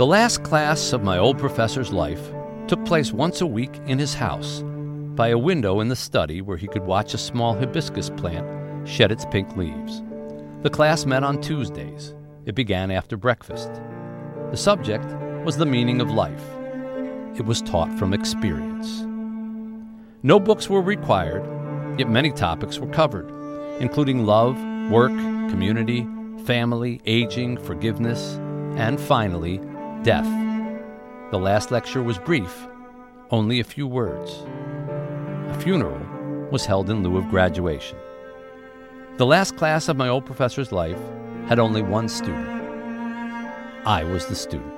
The last class of my old professor's life took place once a week in his house, by a window in the study where he could watch a small hibiscus plant shed its pink leaves. The class met on Tuesdays. It began after breakfast. The subject was the meaning of life. It was taught from experience. No books were required, yet many topics were covered, including love, work, community, family, aging, forgiveness, and finally, death. The last lecture was brief, only a few words. A funeral was held in lieu of graduation. The last class of my old professor's life had only one student. I was the student.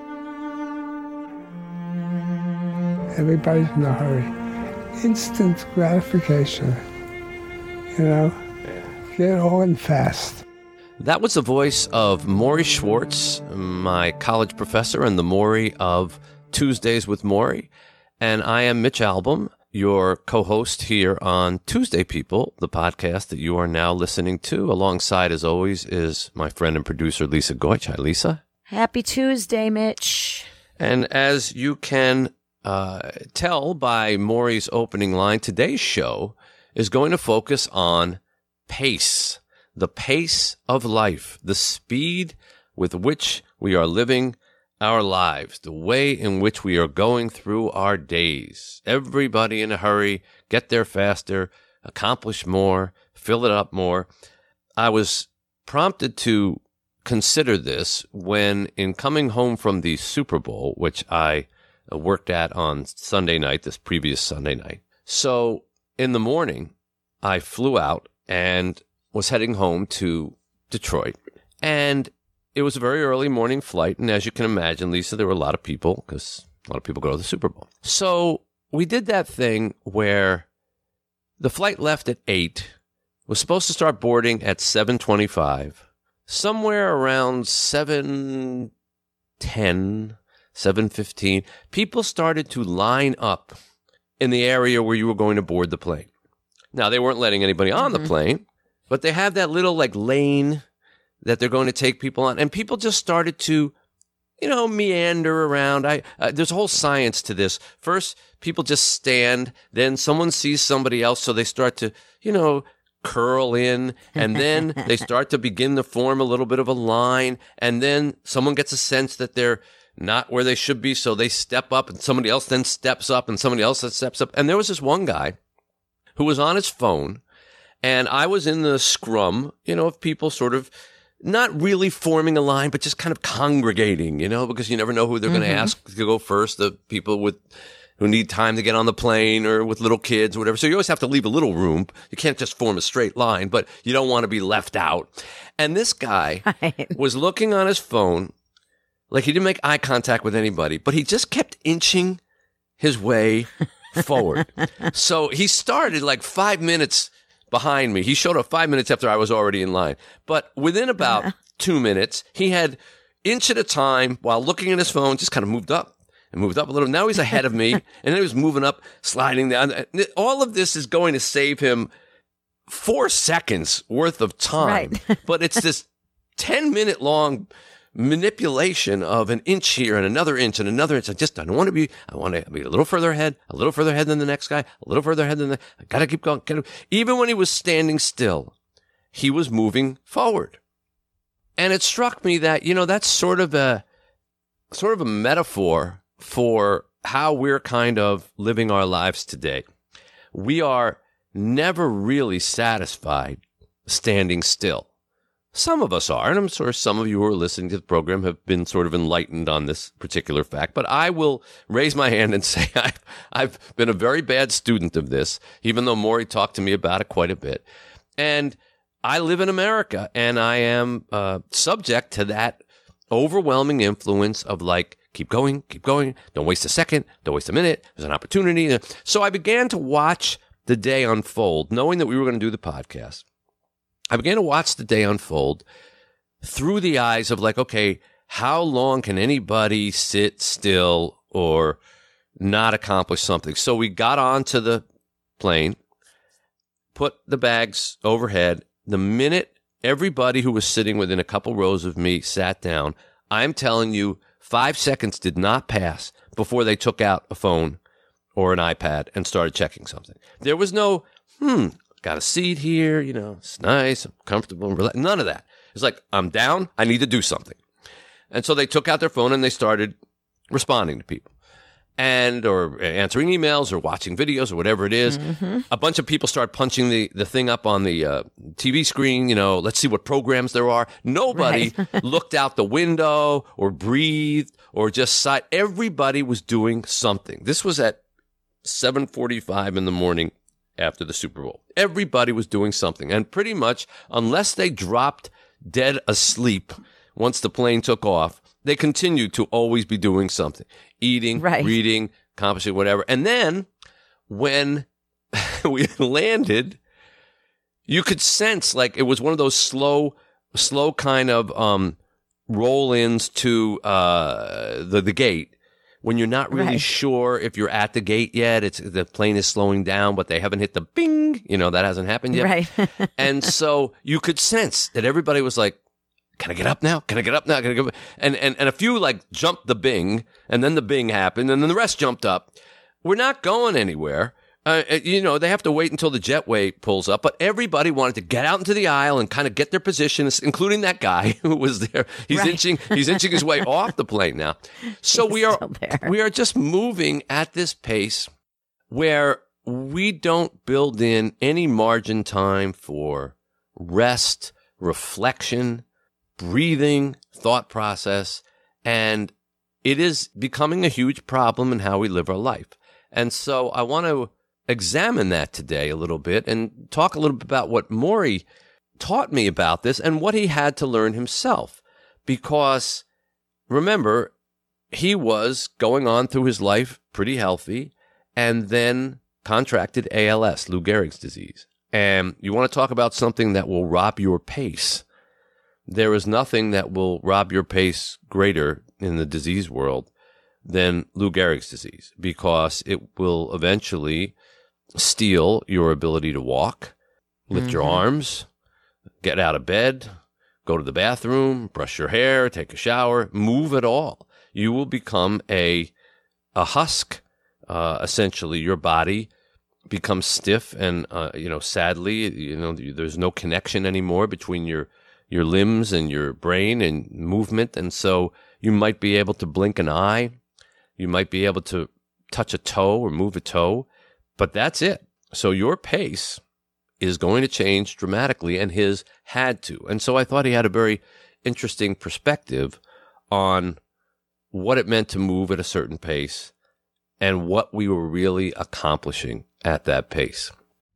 Everybody's in a hurry. Instant gratification. Get it all in fast. That was the voice of Maury Schwartz, my college professor and the Maury of Tuesdays with Maury. And I am Mitch Albom, your co-host here on Tuesday People, the podcast that you are now listening to. Alongside, as always, is my friend and producer, Lisa Goich. Hi, Lisa. Happy Tuesday, Mitch. And as you can tell by Maury's opening line, today's show is going to focus on pace. The pace of life, the speed with which we are living our lives, the way in which we are going through our days. Everybody in a hurry, get there faster, accomplish more, fill it up more. I was prompted to consider this when, in coming home from the Super Bowl, which I worked at on Sunday night, this previous Sunday night. So in the morning, I flew out and was heading home to Detroit. And it was a very early morning flight. And as you can imagine, Lisa, there were a lot of people because a lot of people go to the Super Bowl. So we did that thing where the flight left at 8, was supposed to start boarding at 7:25. Somewhere around 7:10, 7:15, people started to line up in the area where you were going to board the plane. Now, they weren't letting anybody on the plane, but they have that little lane that they're going to take people on. And people just started to, meander around. There's a whole science to this. First, people just stand. Then someone sees somebody else, so they start to, curl in. And then they start to begin to form a little bit of a line. And then someone gets a sense that they're not where they should be, so they step up. And somebody else then steps up, and somebody else then steps up. And there was this one guy who was on his phone. And I was in the scrum, of people sort of not really forming a line, but just kind of congregating, because you never know who they're going to ask to go first, the people who need time to get on the plane or with little kids or whatever. So you always have to leave a little room. You can't just form a straight line, but you don't want to be left out. And this guy was looking on his phone, like he didn't make eye contact with anybody, but he just kept inching his way forward. So he started 5 minutes behind me. He showed up 5 minutes after I was already in line. But within about 2 minutes, he had inch at a time while looking at his phone, just kind of moved up and moved up a little. Now he's ahead of me, and then he was moving up, sliding down. All of this is going to save him 4 seconds worth of time. Right. But it's this 10-minute long manipulation of an inch here and another inch and another inch. I want to be a little further ahead than the next guy, a little further ahead I got to keep going. Even when he was standing still, he was moving forward. And it struck me that, that's sort of a metaphor for how we're kind of living our lives today. We are never really satisfied standing still. Some of us are, and I'm sure some of you who are listening to the program have been sort of enlightened on this particular fact. But I will raise my hand and say I've been a very bad student of this, even though Maury talked to me about it quite a bit. And I live in America, and I am subject to that overwhelming influence of keep going, don't waste a second, don't waste a minute, there's an opportunity. So I began to watch the day unfold, knowing that we were going to do the podcast. I began to watch the day unfold through the eyes of okay, how long can anybody sit still or not accomplish something? So we got onto the plane, put the bags overhead. The minute everybody who was sitting within a couple rows of me sat down, I'm telling you, 5 seconds did not pass before they took out a phone or an iPad and started checking something. There was no, got a seat here, it's nice, I'm comfortable, none of that. It's like, I'm down, I need to do something. And so they took out their phone and they started responding to people. Or answering emails or watching videos or whatever it is. Mm-hmm. A bunch of people start punching the thing up on the TV screen, let's see what programs there are. Nobody looked out the window or breathed or just sighed. Everybody was doing something. This was at 7:45 in the morning after the Super Bowl. Everybody was doing something. And pretty much, unless they dropped dead asleep once the plane took off, they continued to always be doing something. Eating, reading, accomplishing whatever. And then when we landed, you could sense like it was one of those slow kind of roll-ins to the gate when you're not really sure if you're at the gate yet. The plane is slowing down, but they haven't hit the bing. That hasn't happened yet. Right. And so you could sense that everybody was like, can I get up now? Can I get up now? Can I get up? And a few like jumped the bing, and then the bing happened, and then the rest jumped up. We're not going anywhere. They have to wait until the jetway pulls up, but everybody wanted to get out into the aisle and kind of get their positions, including that guy who was there. He's inching his way off the plane now. So we are just moving at this pace where we don't build in any margin time for rest, reflection, breathing, thought process, and it is becoming a huge problem in how we live our life. And so I want to examine that today a little bit and talk a little bit about what Maury taught me about this and what he had to learn himself. Because remember, he was going on through his life pretty healthy and then contracted ALS, Lou Gehrig's disease. And you want to talk about something that will rob your pace. There is nothing that will rob your pace greater in the disease world than Lou Gehrig's disease, because it will eventually steal your ability to walk, lift your arms, get out of bed, go to the bathroom, brush your hair, take a shower, move at all. You will become a husk. Essentially, your body becomes stiff and, sadly, there's no connection anymore between your limbs and your brain and movement. And so you might be able to blink an eye. You might be able to touch a toe or move a toe, but that's it. So your pace is going to change dramatically, and his had to. And so I thought he had a very interesting perspective on what it meant to move at a certain pace and what we were really accomplishing at that pace.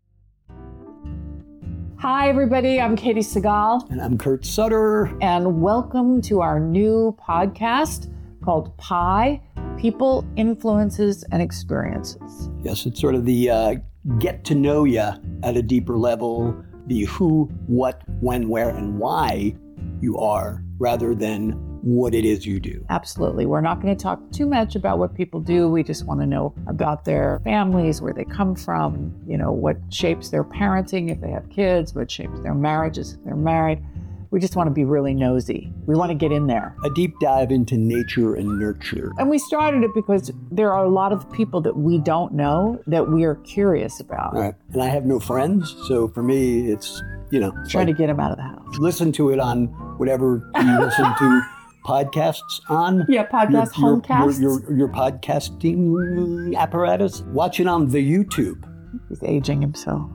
Hi, everybody. I'm Katie Segal. And I'm Kurt Sutter. And welcome to our new podcast called PIE, People, Influences, and Experiences. Yes, it's sort of the get to know you at a deeper level, the who, what, when, where, and why you are, rather than what it is you do. Absolutely. We're not going to talk too much about what people do. We just want to know about their families, where they come from, what shapes their parenting if they have kids, what shapes their marriages if they're married. We just want to be really nosy. We want to get in there. A deep dive into nature and nurture. And we started it because there are a lot of people that we don't know that we are curious about. Right. And I have no friends, so for me, it's, trying to get them out of the house. Listen to it on whatever you listen to podcasts on. Yeah, homecasts. Your podcasting apparatus. Watch it on the YouTube. He's aging himself.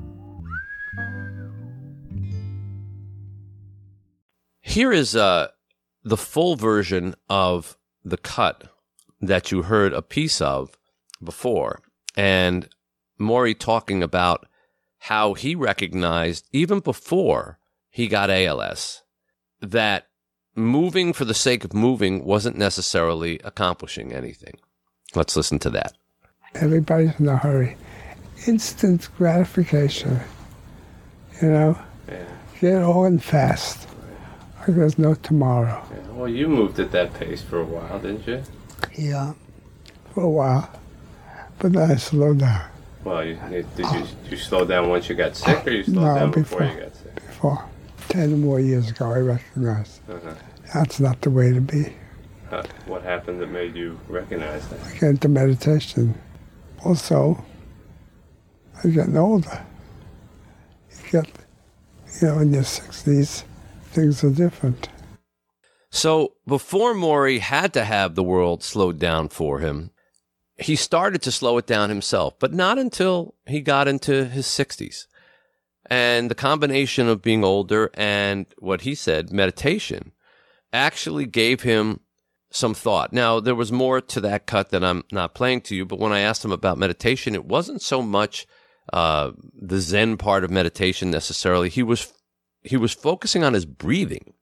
Here is the full version of the cut that you heard a piece of before, and Maury talking about how he recognized, even before he got ALS, that moving for the sake of moving wasn't necessarily accomplishing anything. Let's listen to that. Everybody's in a hurry. Instant gratification, Yeah. Get it all in fast. Like there's no tomorrow. Yeah. Well, you moved at that pace for a while, didn't you? Yeah, for a while. But then I slowed down. Well, did you slow down once you got sick, or you slowed down before you got sick? Before. 10 more years ago, I recognized that's not the way to be. What happened that made you recognize that? I get into meditation. Also, I'm getting older. You get, in your 60s, things are different. So before Maury had to have the world slowed down for him, he started to slow it down himself, but not until he got into his 60s. And the combination of being older and what he said, meditation, actually gave him some thought. Now, there was more to that cut that I'm not playing to you, but when I asked him about meditation, it wasn't so much the Zen part of meditation necessarily. He was focusing on his breathing.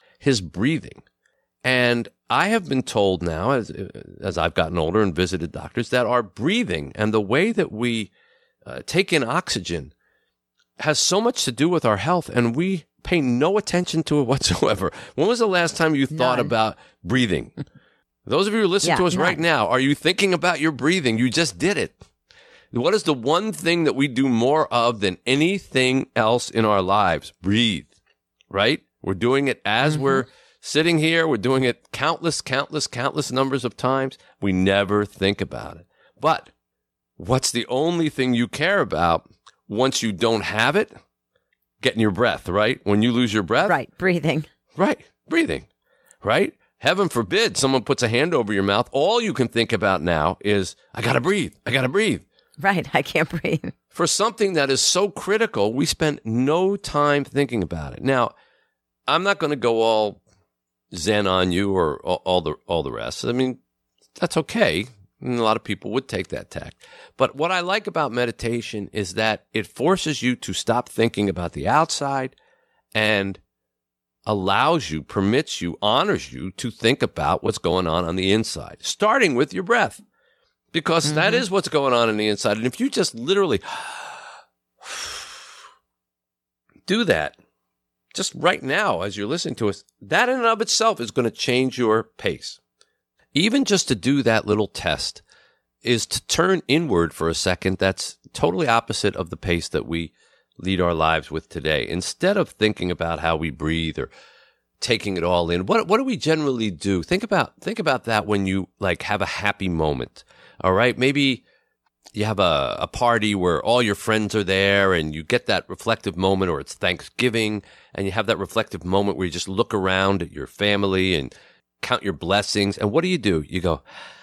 And I have been told now, as I've gotten older and visited doctors, that our breathing and the way that we take in oxygen has so much to do with our health, and we pay no attention to it whatsoever. When was the last time you thought about breathing? Those of you who listen to us right now, are you thinking about your breathing? You just did it. What is the one thing that we do more of than anything else in our lives? Breathe, right? We're doing it as we're sitting here. We're doing it countless numbers of times. We never think about it. But what's the only thing you care about once you don't have it? Getting your breath, right? When you lose your breath? Right, breathing. Right, breathing, right? Heaven forbid someone puts a hand over your mouth. All you can think about now is, I got to breathe. Right, I can't breathe. For something that is so critical, we spend no time thinking about it. Now, I'm not going to go all Zen on you or all the rest. I mean, that's okay. And a lot of people would take that tack. But what I like about meditation is that it forces you to stop thinking about the outside and allows you, permits you, honors you to think about what's going on the inside, starting with your breath, because that is what's going on the inside. And if you just literally do that, just right now as you're listening to us, that in and of itself is going to change your pace. Even just to do that little test is to turn inward for a second. That's totally opposite of the pace that we lead our lives with today. Instead of thinking about how we breathe or taking it all in, what do we generally do? Think about that when you have a happy moment. All right, maybe you have a party where all your friends are there and you get that reflective moment, or it's Thanksgiving and you have that reflective moment where you just look around at your family and count your blessings. And what do? You go,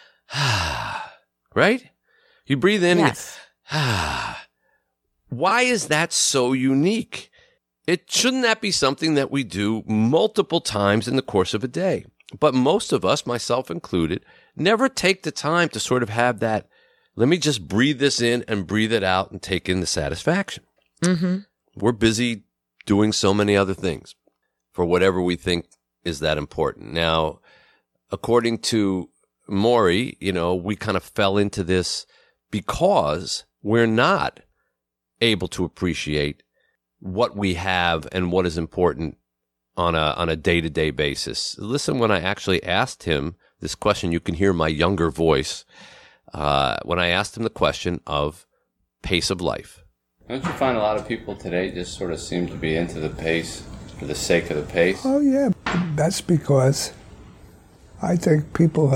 right? You breathe in Yes. and you, Why is that so unique? Shouldn't that be something that we do multiple times in the course of a day? But most of us, myself included, never take the time to sort of have that, let me just breathe this in and breathe it out and take in the satisfaction. We're busy doing so many other things for whatever we think is that important. Now, according to Maury, we kind of fell into this because we're not able to appreciate what we have and what is important on a day-to-day basis. Listen, when I actually asked him this question, you can hear my younger voice when I asked him the question of pace of life. Don't you find a lot of people today just sort of seem to be into the pace for the sake of the pace? Oh, yeah. That's because I think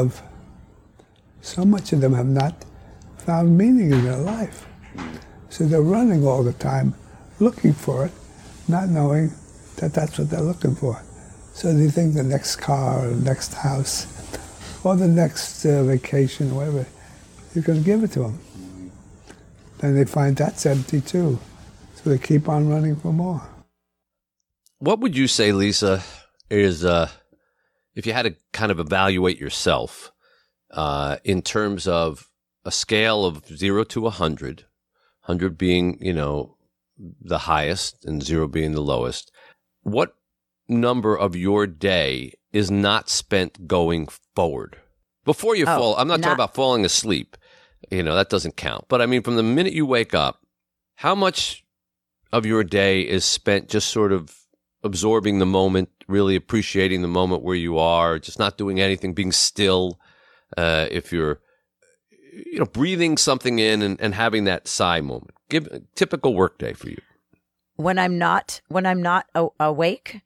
so much of them have not found meaning in their life. So they're running all the time, looking for it, not knowing that that's what they're looking for. So they think the next car or the next house or the next vacation, whatever, you're going to give it to them. Then they find that's empty too. So they keep on running for more. What would you say, Lisa, is if you had to kind of evaluate yourself in terms of a scale of 0 to 100, 100 being, the highest and 0 being the lowest, what number of your day is not spent going forward? Before you fall, I'm not talking about falling asleep. That doesn't count. But I mean, from the minute you wake up, how much of your day is spent just sort of absorbing the moment, really appreciating the moment where you are, just not doing anything, being still, if you're, breathing something in and having that sigh moment. Give a typical work day for you. When I'm not awake,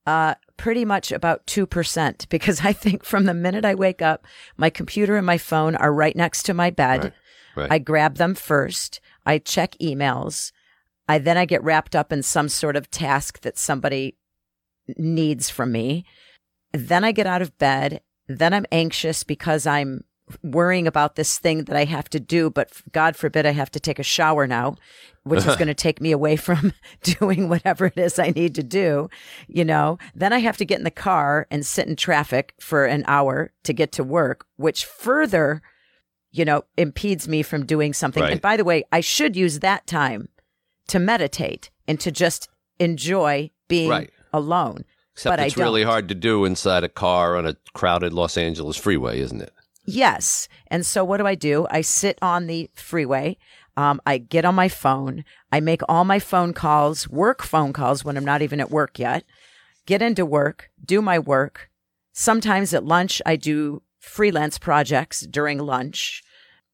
Pretty much about 2%, because I think from the minute I wake up, my computer and my phone are right next to my bed. Right. I grab them first. I check emails. Then I get wrapped up in some sort of task that somebody needs from me. Then I get out of bed. Then I'm anxious because I'm worrying about this thing that I have to do, but God forbid I have to take a shower now, which is going to take me away from doing whatever it is I need to do, you know. Then I have to get in the car and sit in traffic for an hour to get to work, which further, you know, impedes me from doing something. Right. And by the way, I should use that time to meditate and to just enjoy being alone. Except but it's really hard to do inside a car on a crowded Los Angeles freeway, isn't it? Yes. And so what do? I sit on the freeway. I get on my phone. I make all my phone calls, work phone calls when I'm not even at work yet, get into work, do my work. Sometimes at lunch, I do freelance projects during lunch.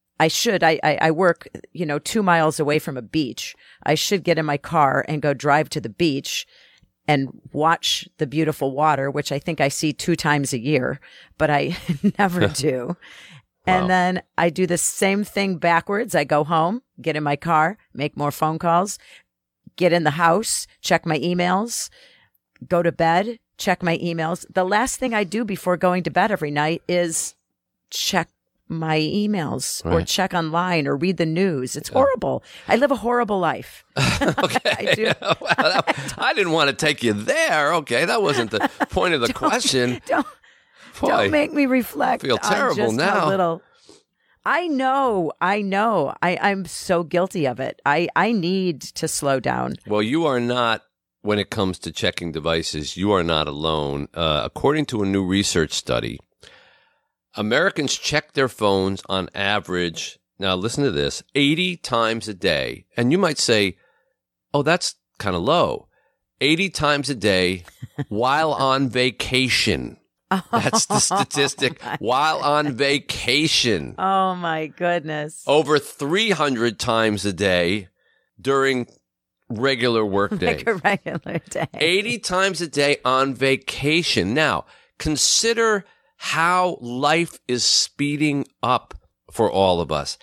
I work, 2 miles away from a beach. I should get in my car and go drive to the beach and watch the beautiful water, which I think I see 2 times a year, but I never do. And then I do the same thing backwards. I go home, get in my car, make more phone calls, get in the house, check my emails, go to bed, check my emails. The last thing I do before going to bed every night is check my emails or check online or read the news. It's horrible. I live a horrible life. Okay. I do. Well, I didn't want to take you there. Okay. That wasn't the point of the question. Don't make me reflect. I feel terrible on just now. How little. I know. I'm so guilty of it. I need to slow down. Well, you are not, when it comes to checking devices, you are not alone. According to a new research study, Americans check their phones on average, now listen to this, 80 times a day. And you might say, oh, that's kind of low. 80 times a day while on vacation. That's the statistic. While on vacation. Oh, my goodness. Over 300 times a day during regular work days. Like a regular day. 80 times a day on vacation. Now, consider how life is speeding up for all of us.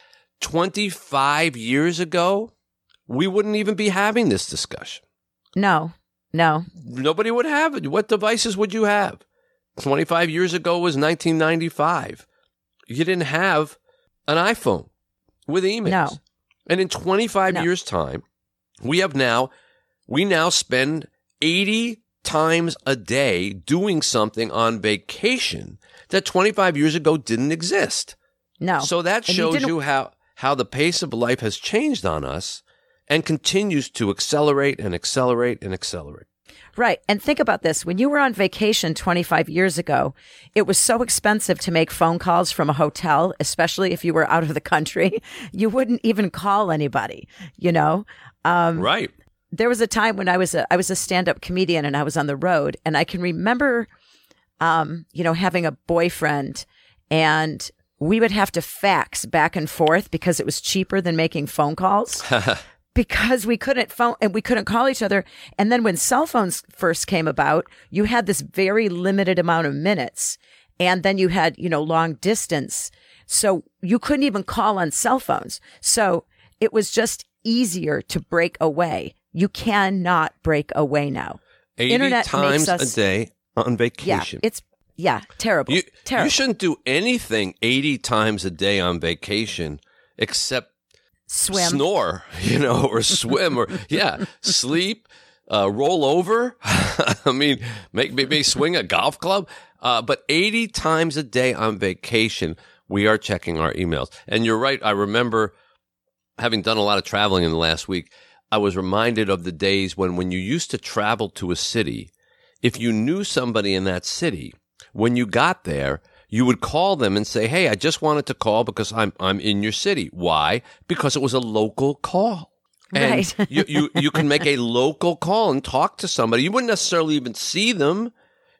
25 years ago, we wouldn't even be having this discussion. No. Nobody would have it. What devices would you have? 25 years ago was 1995. You didn't have an iPhone with emails. No. And in 25 years' time, we now spend 80 times a day doing something on vacation that 25 years ago didn't exist. No. So that shows you how the pace of life has changed on us and continues to accelerate and accelerate and accelerate. Right. And think about this. When you were on vacation 25 years ago, it was so expensive to make phone calls from a hotel, especially if you were out of the country. You wouldn't even call anybody, Right. There was a time when I was a stand-up comedian and I was on the road, and I can remember, having a boyfriend, and we would have to fax back and forth because it was cheaper than making phone calls. Because we couldn't phone and we couldn't call each other. And then when cell phones first came about, you had this very limited amount of minutes. And then you had, long distance. So you couldn't even call on cell phones. So it was just easier to break away. You cannot break away now. 80 Internet times makes us, a day on vacation. Terrible. Terrible. You shouldn't do anything 80 times a day on vacation except swim, snore, or swim, or sleep, roll over. I mean, maybe swing a golf club. But 80 times a day on vacation, we are checking our emails. And you're right. I remember having done a lot of traveling in the last week. I was reminded of the days when you used to travel to a city. If you knew somebody in that city, when you got there, you would call them and say, hey, I just wanted to call because I'm in your city. Why? Because it was a local call. And you can make a local call and talk to somebody. You wouldn't necessarily even see them.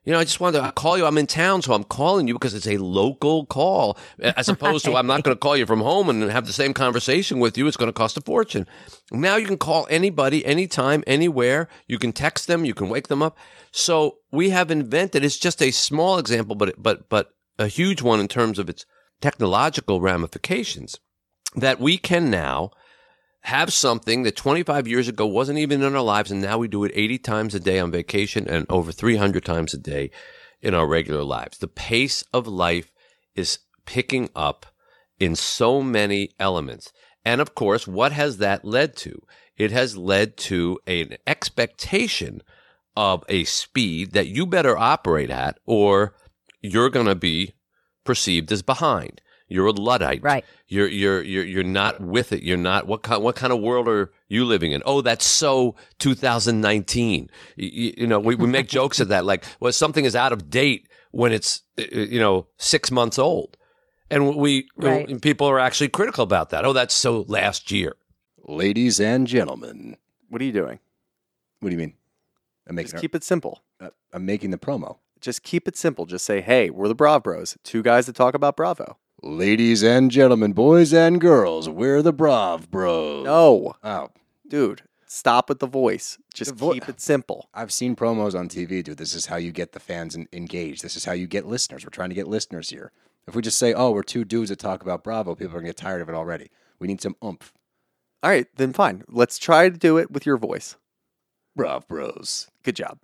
I just wanted to call you. I'm in town, so I'm calling you because it's a local call, as opposed to I'm not going to call you from home and have the same conversation with you. It's going to cost a fortune. Now you can call anybody, anytime, anywhere. You can text them. You can wake them up. So we have invented, it's just a small example, but a huge one in terms of its technological ramifications, that we can now have something that 25 years ago wasn't even in our lives, and now we do it 80 times a day on vacation and over 300 times a day in our regular lives. The pace of life is picking up in so many elements. And of course, what has that led to? It has led to an expectation of a speed that you better operate at, or you're going to be perceived as behind. You're a Luddite. Right. You're not with it. You're not. What kind of world are you living in? Oh, that's so 2019. We make jokes of that. Like, well, something is out of date when it's 6 months old, and people are actually critical about that. Oh, that's so last year. Ladies and gentlemen, What are you doing? what do you mean? Just keep it simple. I'm making the promo. Just keep it simple. Just say, hey, we're the Brav Bros. Two guys that talk about Bravo. Ladies and gentlemen, boys and girls, we're the Brav Bros. No. Oh. Dude, stop with the voice. Just keep it simple. I've seen promos on TV, dude. This is how you get the fans engaged. This is how you get listeners. We're trying to get listeners here. If we just say, oh, we're two dudes that talk about Bravo, people are going to get tired of it already. We need some oomph. All right, then fine. Let's try to do it with your voice. Brav Bros. Good job.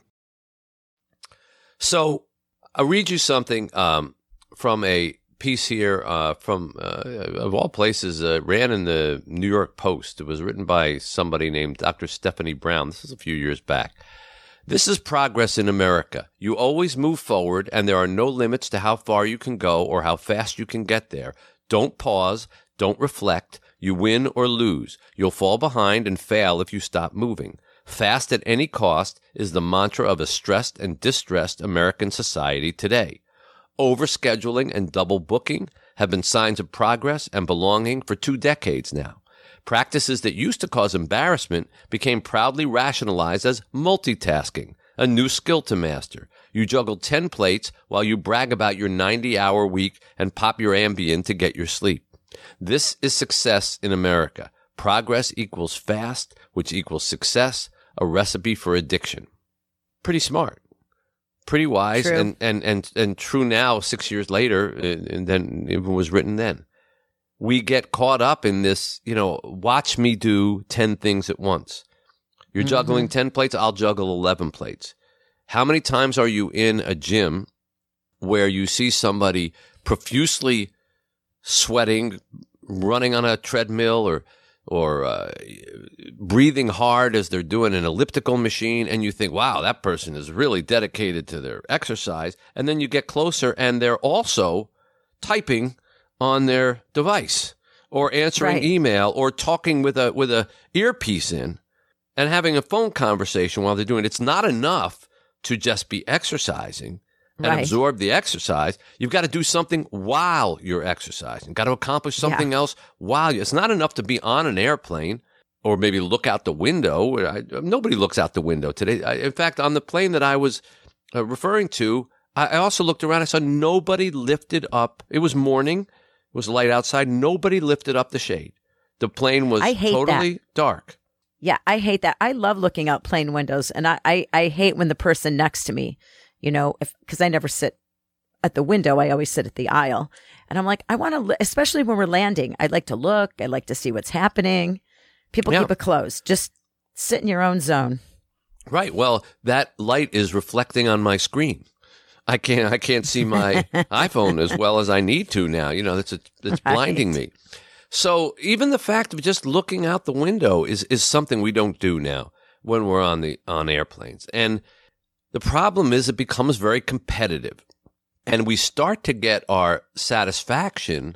So I'll read you something from a piece here from, of all places, ran in the New York Post. It was written by somebody named Dr. Stephanie Brown. This is a few years back. This is progress in America. You always move forward, and there are no limits to how far you can go or how fast you can get there. Don't pause. Don't reflect. You win or lose. You'll fall behind and fail if you stop moving. Fast at any cost is the mantra of a stressed and distressed American society today. Overscheduling and double booking have been signs of progress and belonging for 2 decades now. Practices that used to cause embarrassment became proudly rationalized as multitasking, a new skill to master. You juggle 10 plates while you brag about your 90-hour week and pop your Ambien to get your sleep. This is success in America. Progress equals fast, which equals success, a recipe for addiction. Pretty smart. Pretty wise. True. And true now, 6 years later, and then it was written then. We get caught up in this, watch me do 10 things at once. You're juggling 10 plates, I'll juggle 11 plates. How many times are you in a gym where you see somebody profusely sweating, running on a treadmill, or breathing hard as they're doing an elliptical machine, and you think, wow, that person is really dedicated to their exercise. And then you get closer, and they're also typing on their device or answering email or talking with a earpiece in and having a phone conversation while they're doing it. It's not enough to just be exercising and absorb the exercise. You've got to do something while you're exercising. Got to accomplish something else while it's not enough to be on an airplane or maybe look out the window. Nobody looks out the window today. In fact, on the plane that I was referring to, I also looked around. I saw nobody lifted up. It was morning. It was light outside. Nobody lifted up the shade. The plane was totally dark. Yeah, I hate that. I love looking out plane windows, and I hate when the person next to me, because I never sit at the window. I always sit at the aisle. And I'm like, I want to, especially when we're landing, I'd like to look. I'd like to see what's happening. People keep it closed. Just sit in your own zone. Right. Well, that light is reflecting on my screen. I can't see my iPhone as well as I need to now. It's blinding me. So even the fact of just looking out the window is something we don't do now when we're on airplanes. And the problem is it becomes very competitive. And we start to get our satisfaction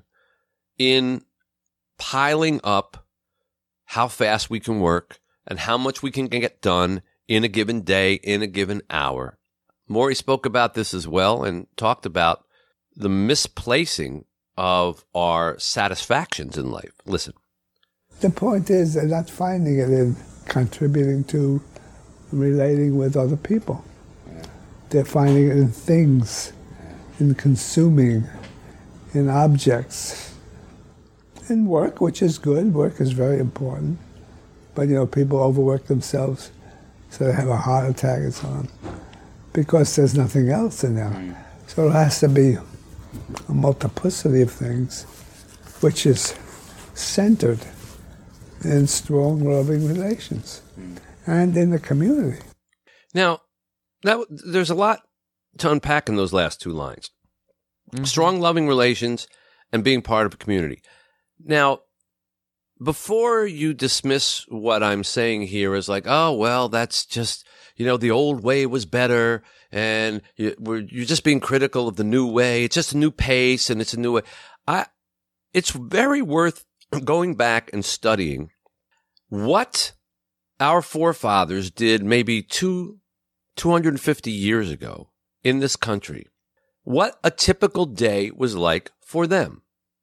in piling up how fast we can work and how much we can get done in a given day, in a given hour. Maury spoke about this as well and talked about the misplacing of our satisfactions in life. Listen. The point is they're not finding it in contributing to relating with other people. They're finding it in things, in consuming, in objects, in work, which is good. Work is very important. But, people overwork themselves, so they have a heart attack and so on, because there's nothing else in there. So it has to be a multiplicity of things, which is centered in strong, loving relations and in the community. Now, there's a lot to unpack in those last two lines. Strong, loving relations and being part of a community. Now, before you dismiss what I'm saying here as like, oh, well, that's just, the old way was better, and you're just being critical of the new way. It's just a new pace, and it's a new way. It's very worth going back and studying what our forefathers did maybe 250 years ago in this country. What a typical day was like for them.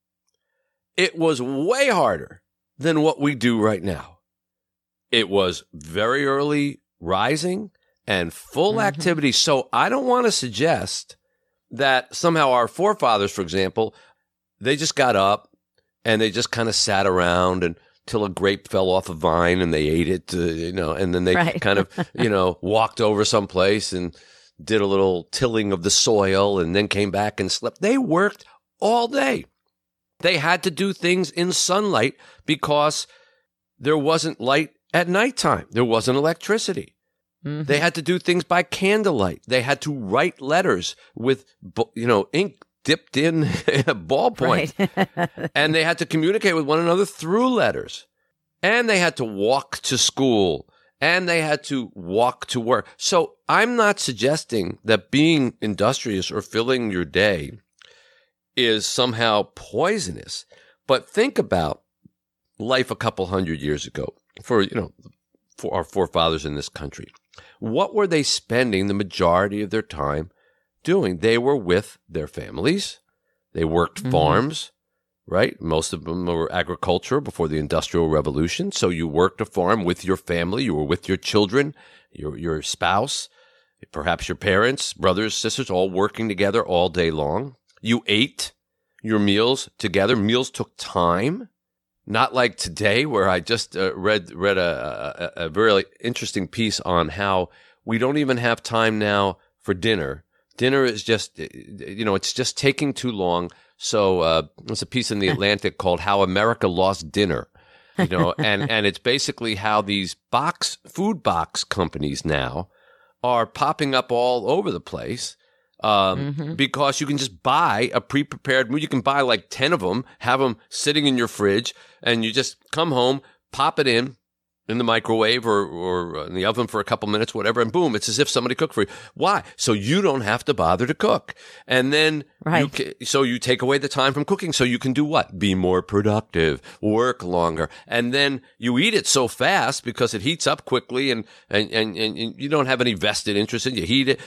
It was way harder than what we do right now. It was very early rising and full activity. So I don't want to suggest that somehow our forefathers, for example, they just got up and they just kind of sat around until a grape fell off a vine and they ate it, and then they kind of, walked over someplace and did a little tilling of the soil and then came back and slept. They worked all day. They had to do things in sunlight because there wasn't light at nighttime. There wasn't electricity. They had to do things by candlelight. They had to write letters with, ink dipped in a ballpoint. Right. And they had to communicate with one another through letters. And they had to walk to school. And they had to walk to work. So I'm not suggesting that being industrious or filling your day is somehow poisonous. But think about life a couple hundred years ago for our forefathers in this country. What were they spending the majority of their time doing? They were with their families. They worked farms, right? Most of them were agriculture before the Industrial Revolution. So you worked a farm with your family. You were with your children, your spouse, perhaps your parents, brothers, sisters, all working together all day long. You ate your meals together. Meals took time. Not like today, where I just read a very interesting piece on how we don't even have time now for dinner. Dinner is just, it's just taking too long. So there's a piece in The Atlantic called "How America Lost Dinner," and it's basically how these food box companies now are popping up all over the place. Because you can just buy a pre-prepared meal. You can buy like 10 of them, have them sitting in your fridge, and you just come home, pop it in the microwave or in the oven for a couple minutes, whatever, and boom, it's as if somebody cooked for you. Why? So you don't have to bother to cook. And then you take away the time from cooking so you can do what? Be more productive, work longer. And then you eat it so fast because it heats up quickly and you don't have any vested interest in it. You heat it,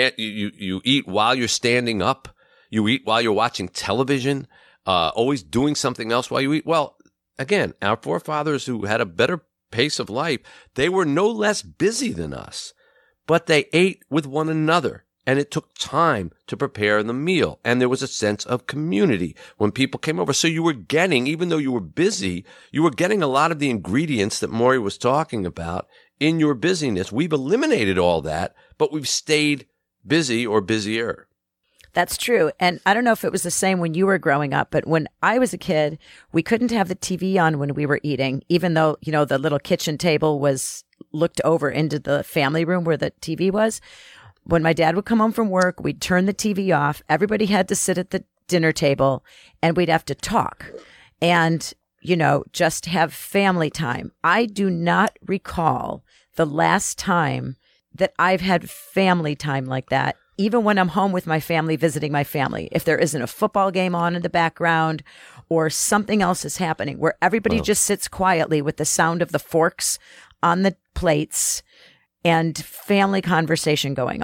you eat while you're standing up. You eat while you're watching television, always doing something else while you eat. Well, again, our forefathers who had a better pace of life, they were no less busy than us, but they ate with one another, and it took time to prepare the meal, and there was a sense of community when people came over. So you were getting, even though you were busy, you were getting a lot of the ingredients that Maury was talking about in your busyness. We've eliminated all that, but we've stayed busy or busier. That's true. And I don't know if it was the same when you were growing up, but when I was a kid, we couldn't have the TV on when we were eating, even though, the little kitchen table was looked over into the family room where the TV was. When my dad would come home from work, we'd turn the TV off. Everybody had to sit at the dinner table and we'd have to talk and, just have family time. I do not recall the last time that I've had family time like that. Even when I'm home with my family, visiting my family, if there isn't a football game on in the background or something else is happening where everybody just sits quietly with the sound of the forks on the plates and family conversation going on.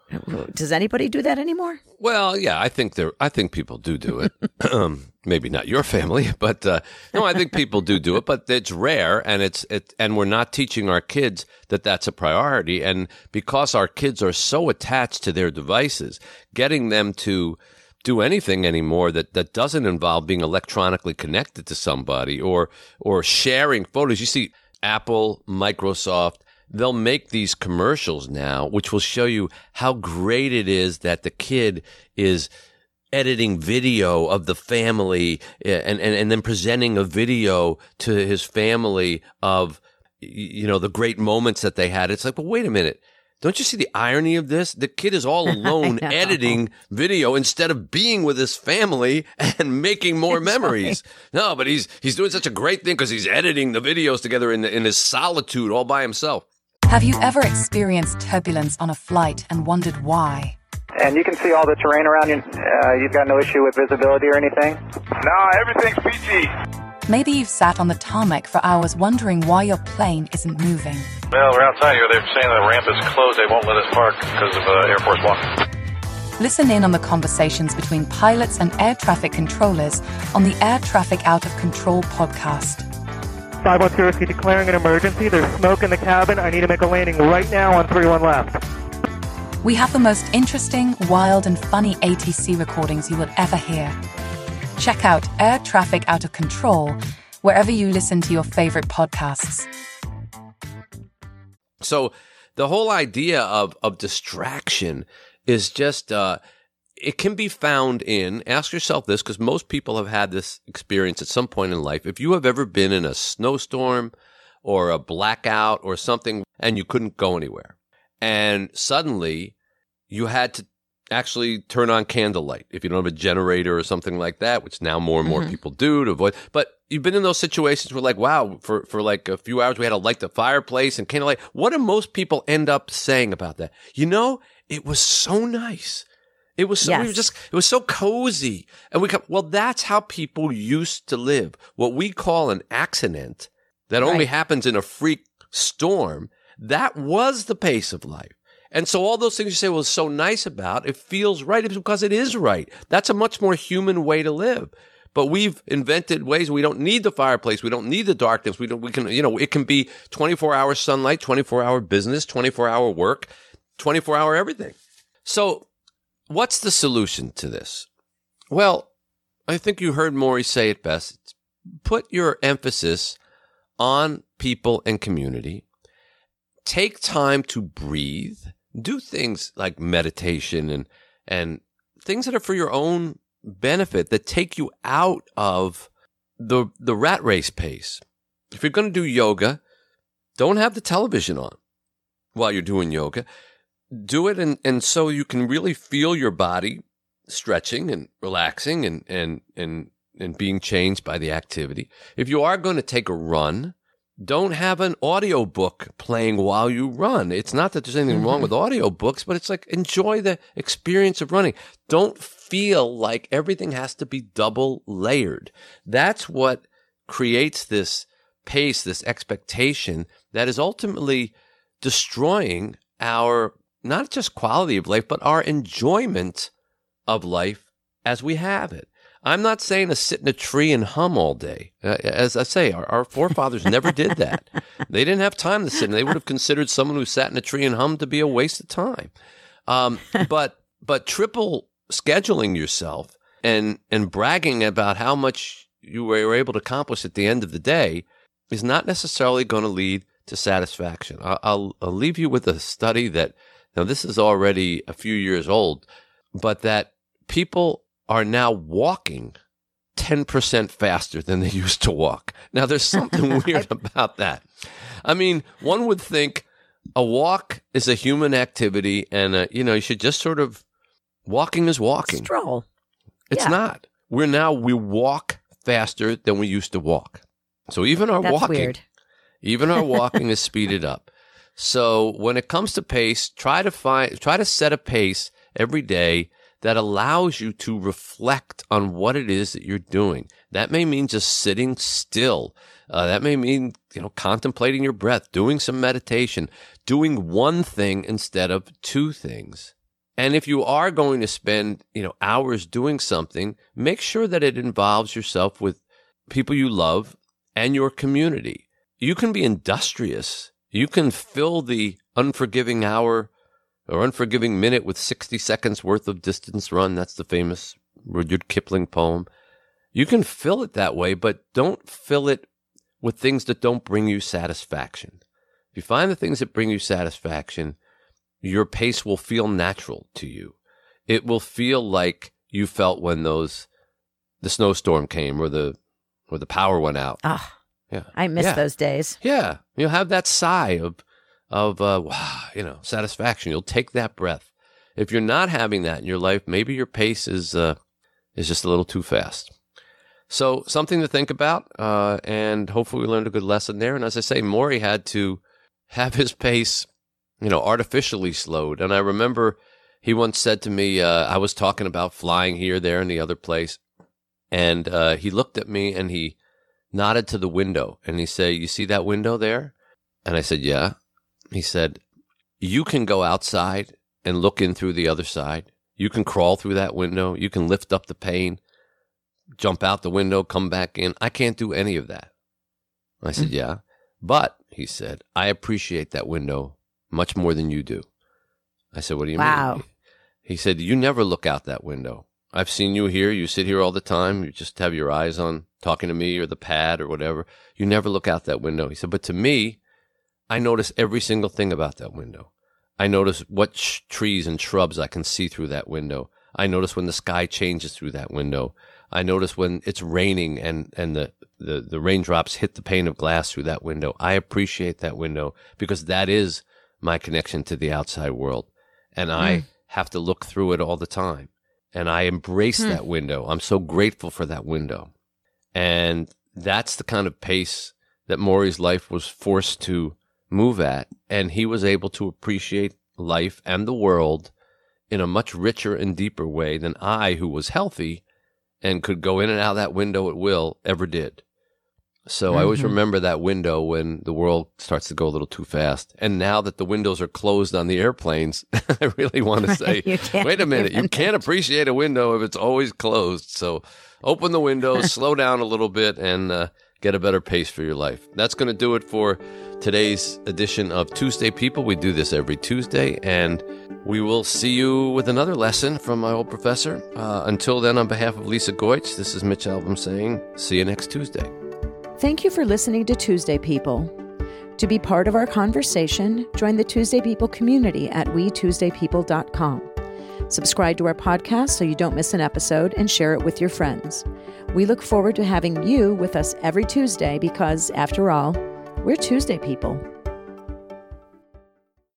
Does anybody do that anymore? Well, yeah, I think people do it. Maybe not your family, but no, I think people do it, but it's rare, and we're not teaching our kids that that's a priority. And because our kids are so attached to their devices, getting them to do anything anymore that doesn't involve being electronically connected to somebody or sharing photos. You see, Apple, Microsoft, they'll make these commercials now, which will show you how great it is that the kid is editing video of the family and then presenting a video to his family of, the great moments that they had. It's like, but wait a minute. Don't you see the irony of this? The kid is all alone editing video instead of being with his family and making more memories. Right. No, but he's doing such a great thing because he's editing the videos together in his solitude all by himself. Have you ever experienced turbulence on a flight and wondered why? And you can see all the terrain around you. You've got no issue with visibility or anything? No, everything's peachy. Maybe you've sat on the tarmac for hours wondering why your plane isn't moving. Well, we're outside here. They're saying the ramp is closed. They won't let us park because of Air Force One. Listen in on the conversations between pilots and air traffic controllers on the Air Traffic Out of Control podcast. 510 Whiskey declaring an emergency. There's smoke in the cabin. I need to make a landing right now on 31 left. We have the most interesting, wild, and funny ATC recordings you will ever hear. Check out Air Traffic Out of Control wherever you listen to your favorite podcasts. So the whole idea of distraction is just, it can be found in, ask yourself this, because most people have had this experience at some point in life. If you have ever been in a snowstorm or a blackout or something and you couldn't go anywhere, and suddenly you had to actually turn on candlelight if you don't have a generator or something like that, which now more and more people do to avoid. But you've been in those situations where, like, wow, for like a few hours we had to light the fireplace and candlelight. What do most people end up saying about that? It was so nice. It was so, it was so cozy. And well, that's how people used to live. What we call an accident that only happens in a freak storm, that was the pace of life. And so all those things you say, well, it's so nice about, it feels right. It's because it is right. That's a much more human way to live. But we've invented ways we don't need the fireplace. We don't need the darkness. It can be 24-hour sunlight, 24-hour business, 24-hour work, 24-hour everything. So what's the solution to this? Well, I think you heard Maury say it best. Put your emphasis on people and community. Take time to breathe. Do things like meditation and things that are for your own benefit, that take you out of the rat race pace. If you're going to do yoga, don't have the television on while you're doing yoga. Do it and so you can really feel your body stretching and relaxing and being changed by the activity. If you are going to take a run, don't have an audiobook playing while you run. It's not that there's anything wrong with audiobooks, but it's like, enjoy the experience of running. Don't feel like everything has to be double layered. That's what creates this pace, this expectation that is ultimately destroying our, not just quality of life, but our enjoyment of life as we have it. I'm not saying to sit in a tree and hum all day. As I say, our forefathers never did that. They didn't have time to sit, and they would have considered someone who sat in a tree and hummed to be a waste of time. But triple scheduling yourself and bragging about how much you were able to accomplish at the end of the day is not necessarily going to lead to satisfaction. I'll leave you with a study that, now this is already a few years old, but that people are now walking 10% faster than they used to walk. Now, there's something weird about that. I mean, one would think a walk is a human activity and, you should just sort of, walking is walking. Stroll. It's not. We walk faster than we used to walk. So even our walking is speeded up. So when it comes to pace, try to set a pace every day that allows you to reflect on what it is that you're doing. That may mean just sitting still. That may mean, contemplating your breath, doing some meditation, doing one thing instead of two things. And if you are going to spend, hours doing something, make sure that it involves yourself with people you love and your community. You can be industrious. You can fill the unforgiving hour or unforgiving minute with 60 seconds worth of distance run. That's the famous Rudyard Kipling poem. You can fill it that way, but don't fill it with things that don't bring you satisfaction. If you find the things that bring you satisfaction, your pace will feel natural to you. It will feel like you felt when the snowstorm came or the power went out. Ah, yeah, I miss those days. Yeah, you'll have that sigh of satisfaction. You'll take that breath. If you're not having that in your life, maybe your pace is just a little too fast. So something to think about, and hopefully we learned a good lesson there. And as I say, Maury had to have his pace, artificially slowed. And I remember he once said to me, I was talking about flying here, there, and the other place. And he looked at me and he nodded to the window and he said, "You see that window there?" And I said, "Yeah." He said, "You can go outside and look in through the other side. You can crawl through that window. You can lift up the pane, jump out the window, come back in. I can't do any of that." I said, "Yeah. But," he said, "I appreciate that window much more than you do." I said, "What do you mean?" He said, "You never look out that window. I've seen you here. You sit here all the time. You just have your eyes on talking to me or the pad or whatever. You never look out that window." He said, "But to me, I notice every single thing about that window. I notice what trees and shrubs I can see through that window. I notice when the sky changes through that window. I notice when it's raining and the raindrops hit the pane of glass through that window. I appreciate that window because that is my connection to the outside world. And I have to look through it all the time. And I embrace that window. I'm so grateful for that window." And that's the kind of pace that Maury's life was forced to move at. And he was able to appreciate life and the world in a much richer and deeper way than I, who was healthy and could go in and out of that window at will, ever did. So I always remember that window when the world starts to go a little too fast. And now that the windows are closed on the airplanes, I really want to say, wait a minute, you can't appreciate a window if it's always closed. So open the windows, slow down a little bit, and get a better pace for your life. That's going to do it for today's edition of Tuesday People. We do this every Tuesday, and we will see you with another lesson from my old professor. Until then, on behalf of Lisa Goetz, this is Mitch Albom saying, see you next Tuesday. Thank you for listening to Tuesday People. To be part of our conversation, join the Tuesday People community at wetuesdaypeople.com. Subscribe to our podcast so you don't miss an episode and share it with your friends. We look forward to having you with us every Tuesday because, after all, we're Tuesday People.